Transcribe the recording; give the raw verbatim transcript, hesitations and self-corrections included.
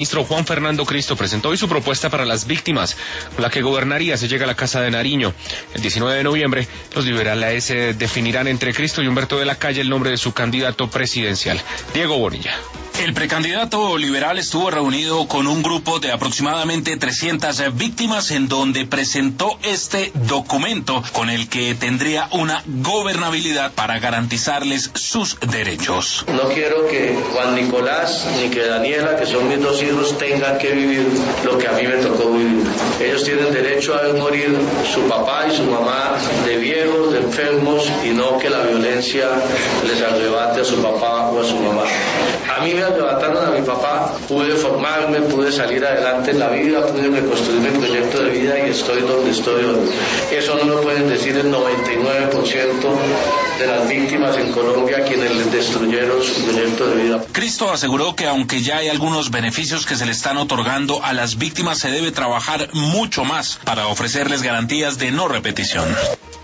ministro Juan Fernando Cristo presentó hoy su propuesta para las víctimas, con la que gobernaría se llega a la Casa de Nariño. El diecinueve de noviembre, los liberales eh, definirán entre Cristo y Humberto de la Calle el nombre de su candidato presidencial. Diego Bonilla. El precandidato liberal estuvo reunido con un grupo de aproximadamente trescientas víctimas en donde presentó este documento con el que tendría una gobernabilidad para garantizarles sus derechos. No quiero que Juan Nicolás ni que Daniela, que son mis dos hijos, tengan que vivir lo que a mí me tocó vivir. Ellos tienen derecho a ver morir su papá y su mamá de viejos, de enfermos, y no que la violencia les arrebate a su papá o a su mamá. A mí me arrebataron a mi papá, pude formarme, pude salir adelante en la vida, pude reconstruir mi proyecto de vida y estoy donde estoy hoy. Eso no lo pueden decir el noventa y nueve por ciento de las víctimas en Colombia, quienes les destruyeron su proyecto de vida. Cristo aseguró que aunque ya hay algunos beneficios que se le están otorgando a las víctimas, se debe trabajar mucho más para ofrecerles garantías de no repetición.